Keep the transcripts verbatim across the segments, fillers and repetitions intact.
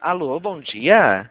Alô, bom dia.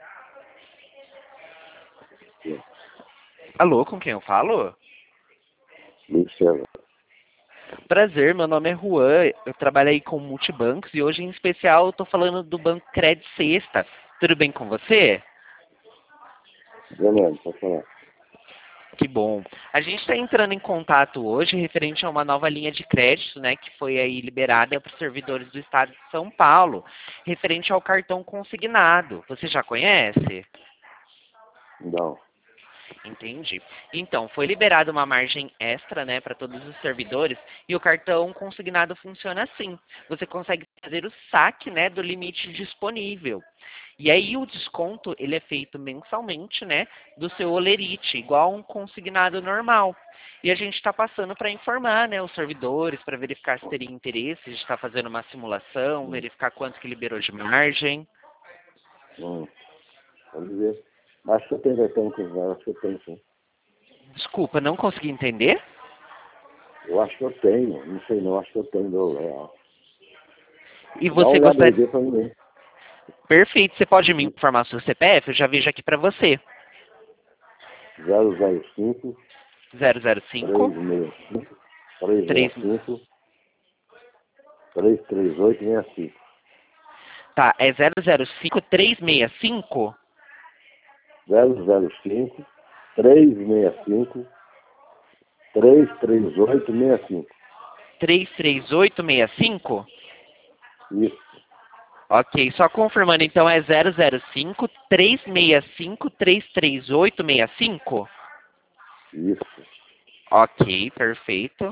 Sim. Alô, com quem eu falo? Luiz César. Prazer, meu nome é Juan, eu trabalho aí com multibancos e hoje em especial eu tô falando do Banco Crédito Sexta. Tudo bem com você? Leonardo, pode falar. Que bom. A gente está entrando em contato hoje referente a uma nova linha de crédito, né, que foi aí liberada para os servidores do estado de São Paulo, referente ao cartão consignado. Você já conhece? Não. Entendi. Então, foi liberada uma margem extra, né, para todos os servidores e o cartão consignado funciona assim. Você consegue fazer o saque, né, do limite disponível. E aí o desconto, ele é feito mensalmente, né, do seu holerite, igual um consignado normal. E a gente está passando para informar, né, os servidores, para verificar se teria interesse, a gente está fazendo uma simulação, Hum. verificar quanto que liberou de margem. Hum. Pode ver. Acho que eu tenho cartão com acho que eu tenho sim. Desculpa, não consegui entender? Eu acho que eu tenho. Não sei não, acho que eu tenho. Do, é. E Dá uma você olhada aí, gostaria... vê pra mim. Perfeito. Você pode me informar o seu C P F? Eu já vejo aqui para você. zero zero cinco, zero zero cinco, três seis cinco, três três... seis cinco, três três oito seis cinco. Tá, é zero zero cinco, três seis cinco? zero zero cinco, três seis cinco, três três oito seis cinco. três três oito seis cinco? Isso. Ok, só confirmando, então é zero zero cinco, três seis cinco, três três oito seis cinco? Isso. Ok, perfeito.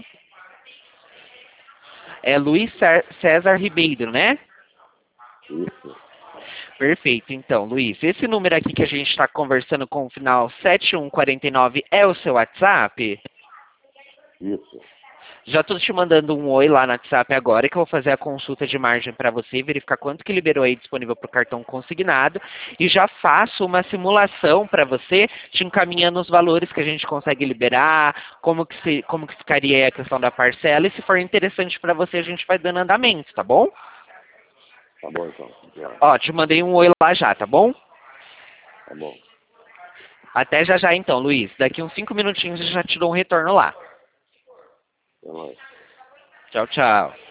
É Luiz Cé- César Ribeiro, né? Isso. Perfeito, então, Luiz. Esse número aqui que a gente está conversando com o final sete um quatro nove é o seu WhatsApp? Isso. Já estou te mandando um oi lá no WhatsApp agora, que eu vou fazer a consulta de margem para você, verificar quanto que liberou aí disponível para o cartão consignado, e já faço uma simulação para você, te encaminhando os valores que a gente consegue liberar, como que, se, como que ficaria aí a questão da parcela, e se for interessante para você, a gente vai dando andamento, tá bom? Tá bom então. Obrigado. Ó, te mandei um oi lá já, tá bom? Tá bom. Até já já então, Luiz. Daqui uns cinco minutinhos eu já te dou um retorno lá. Até mais. Tchau, tchau.